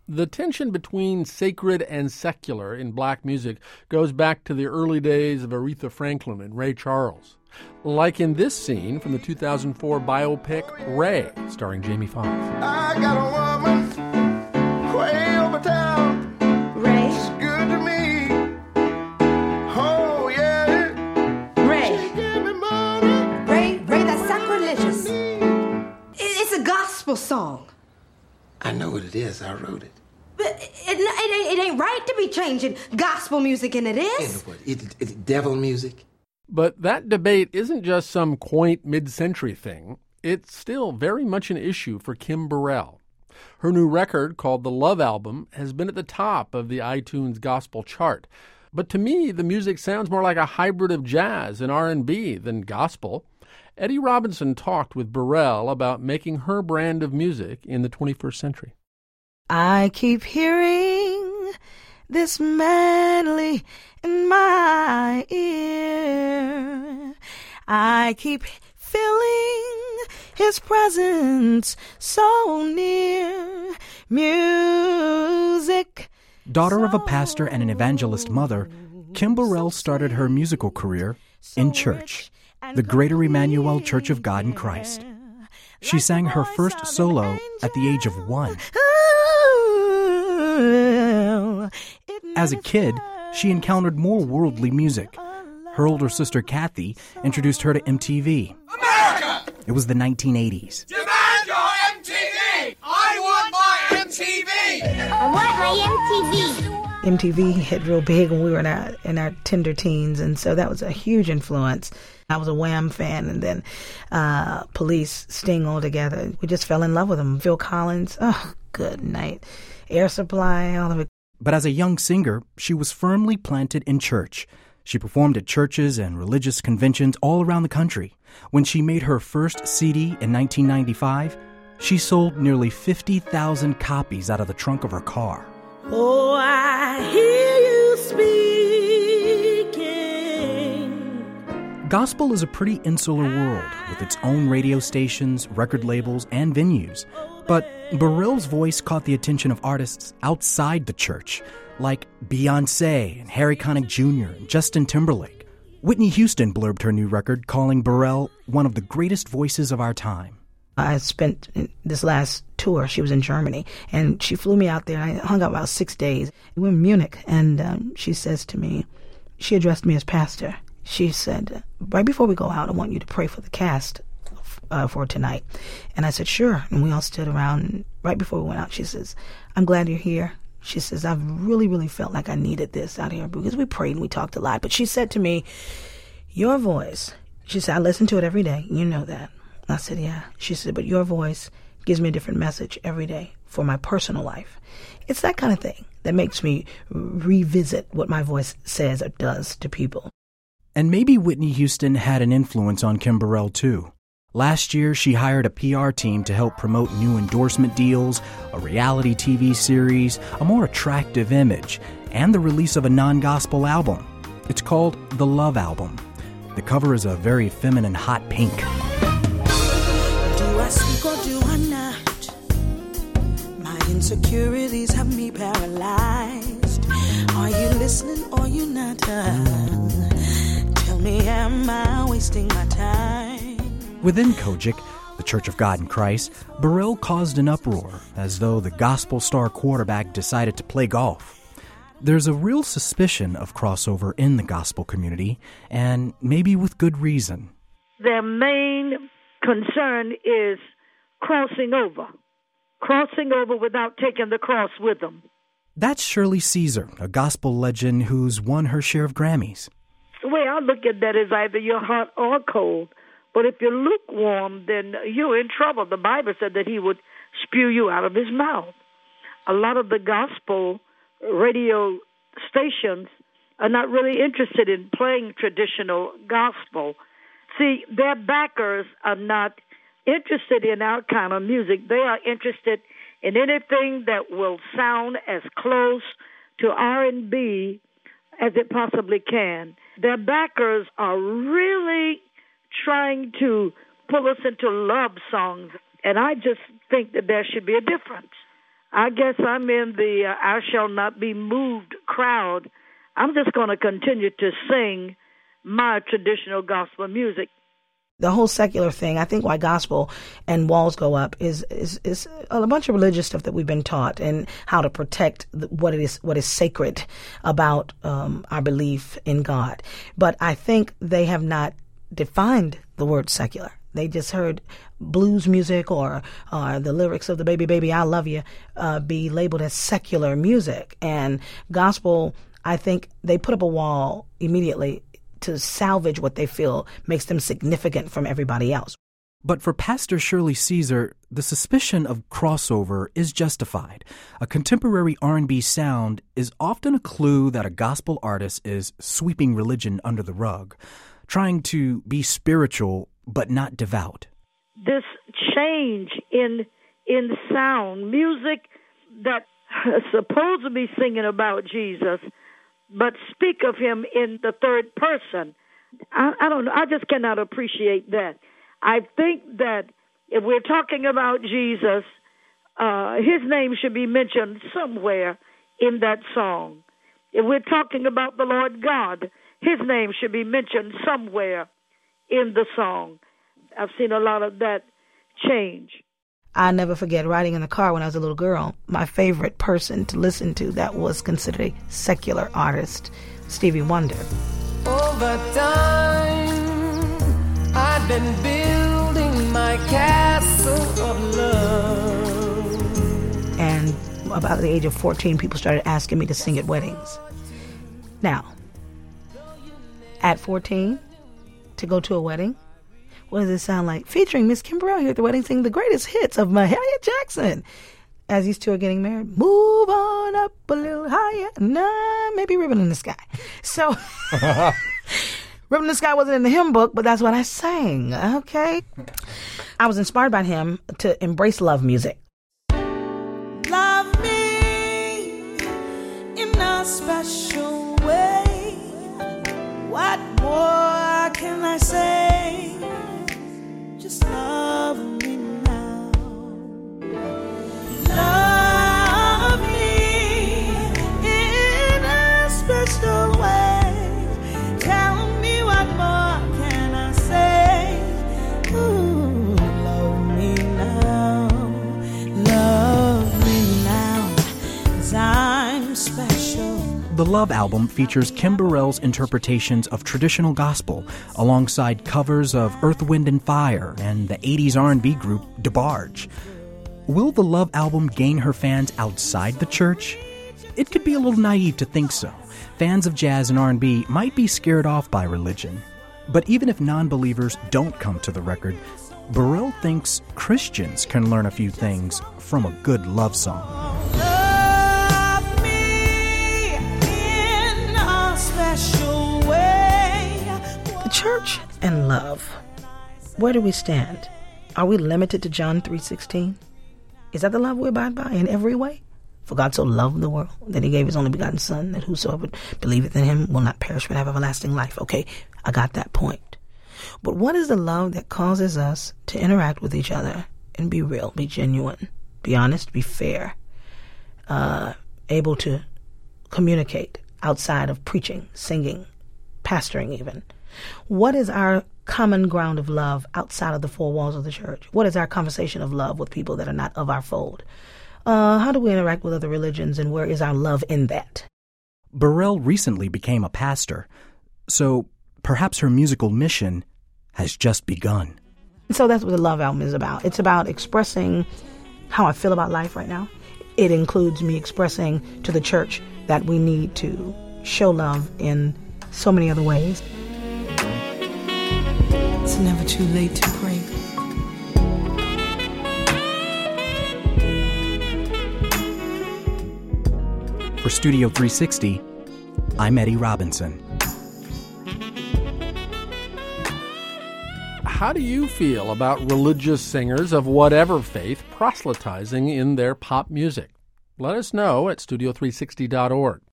The tension between sacred and secular in black music goes back to the early days of Aretha Franklin and Ray Charles. Like in this scene from the 2004 biopic Ray, starring Jamie Foxx. I got a woman way over town. Ray. She's good to me. Oh, yeah. Ray. She give me money. Ray, that's sacrilegious. It's a gospel song. I know what it is. I wrote it. But it ain't right to be changing gospel music, and it is. And what? It's devil music. But that debate isn't just some quaint mid-century thing. It's still very much an issue for Kim Burrell. Her new record, called The Love Album, has been at the top of the iTunes gospel chart. But to me, the music sounds more like a hybrid of jazz and R&B than gospel. Eddie Robinson talked with Burrell about making her brand of music in the 21st century. I keep hearing this medley in my ear. I keep feeling his presence so near. Music. Daughter of a pastor and an evangelist mother, Kim Burrell started her musical career in church, the Greater Emmanuel Church of God in Christ. She sang her first solo at the age of 1. As a kid, she encountered more worldly music. Her older sister, Kathy, introduced her to MTV. America! It was the 1980s. Demand your MTV! I want my MTV! I want my MTV. MTV hit real big when we were in our tender teens, and so that was a huge influence. I was a Wham fan, and then Police, Sting all together. We just fell in love with them. Phil Collins, oh, good night. Air Supply, all of it. But as a young singer, she was firmly planted in church. She performed at churches and religious conventions all around the country. When she made her first CD in 1995, she sold nearly 50,000 copies out of the trunk of her car. Oh, I hear you speaking. Gospel is a pretty insular world with its own radio stations, record labels, and venues. But Burrell's voice caught the attention of artists outside the church, like Beyoncé and Harry Connick Jr. and Justin Timberlake. Whitney Houston blurbed her new record, calling Burrell one of the greatest voices of our time. I spent this last tour, she was in Germany, and she flew me out there. I hung out about 6 days. We were in Munich, and she says to me, she addressed me as pastor. She said, right before we go out, I want you to pray for the cast for tonight. And I said, sure. And we all stood around. And right before we went out, she says, I'm glad you're here. She says, I've really, really felt like I needed this out here because we prayed and we talked a lot. But she said to me, your voice, she said, I listen to it every day. You know that. I said, yeah. She said, but your voice gives me a different message every day for my personal life. It's that kind of thing that makes me revisit what my voice says or does to people. And maybe Whitney Houston had an influence on Kim Burrell, too. Last year, she hired a PR team to help promote new endorsement deals, a reality TV series, a more attractive image, and the release of a non-gospel album. It's called The Love Album. The cover is a very feminine hot pink. Do I speak or do I not? My insecurities have me paralyzed. Are you listening or you not? Tell me, am I wasting my time? Within Kojic, the Church of God in Christ, Burrell caused an uproar, as though the gospel star quarterback decided to play golf. There's a real suspicion of crossover in the gospel community, and maybe with good reason. Their main concern is crossing over without taking the cross with them. That's Shirley Caesar, a gospel legend who's won her share of Grammys. The way I look at that is either you're hot or cold. But if you're lukewarm, then you're in trouble. The Bible said that he would spew you out of his mouth. A lot of the gospel radio stations are not really interested in playing traditional gospel. See, their backers are not interested in our kind of music. They are interested in anything that will sound as close to R&B as it possibly can. Their backers are really trying to pull us into love songs, and I just think that there should be a difference. I guess I'm in the I shall not be moved crowd. I'm just going to continue to sing my traditional gospel music. The whole secular thing, I think why gospel and walls go up is a bunch of religious stuff that we've been taught and how to protect what is sacred about our belief in God. But I think they have not defined the word secular. They just heard blues music or the lyrics of the Baby Baby I Love You be labeled as secular music. And gospel, I think they put up a wall immediately to salvage what they feel makes them significant from everybody else. But for Pastor Shirley Caesar, the suspicion of crossover is justified. A contemporary R&B sound is often a clue that a gospel artist is sweeping religion under the rug, trying to be spiritual but not devout. This change in sound, music that is supposed to be singing about Jesus, but speak of him in the third person. I don't know. I just cannot appreciate that. I think that if we're talking about Jesus, his name should be mentioned somewhere in that song. If we're talking about the Lord God, his name should be mentioned somewhere in the song. I've seen a lot of that change. I'll never forget riding in the car when I was a little girl. My favorite person to listen to that was considered a secular artist, Stevie Wonder. Over time, I've been building my castle of love. And about the age of 14, people started asking me to sing at weddings. Now, at 14, to go to a wedding, what does it sound like? Featuring Miss Kim Burrell here at the wedding singing the greatest hits of Mahalia Jackson. As these two are getting married, move on up a little higher. Nah, maybe Ribbon in the Sky. So, Ribbon in the Sky wasn't in the hymn book, but that's what I sang, okay? I was inspired by him to embrace love music. Love me in a special way. What more can I say? Just love me now. Love me in a special way. Tell me what more can I say? Ooh, love me now. Love me now, 'cause I'm special. The Love album features Kim Burrell's interpretations of traditional gospel alongside covers of Earth, Wind & Fire and the 80s R&B group DeBarge. Will the Love album gain her fans outside the church? It could be a little naive to think so. Fans of jazz and R&B might be scared off by religion. But even if non-believers don't come to the record, Burrell thinks Christians can learn a few things from a good love song. The church and love. Where do we stand? Are we limited to John 3:16? Is that the love we abide by in every way? For God so loved the world that he gave his only begotten Son, that whosoever believeth in him will not perish but have everlasting life. Okay, I got that point. But what is the love that causes us to interact with each other and be real, be genuine, be honest, be fair, able to communicate outside of preaching, singing, pastoring even? What is our common ground of love outside of the four walls of the church? What is our conversation of love with people that are not of our fold? How do we interact with other religions, and where is our love in that? Burrell recently became a pastor, so perhaps her musical mission has just begun. So that's what the Love album is about. It's about expressing how I feel about life right now. It includes me expressing to the church that we need to show love in so many other ways. It's never too late to pray. For Studio 360, I'm Eddie Robinson. How do you feel about religious singers of whatever faith proselytizing in their pop music? Let us know at studio360.org.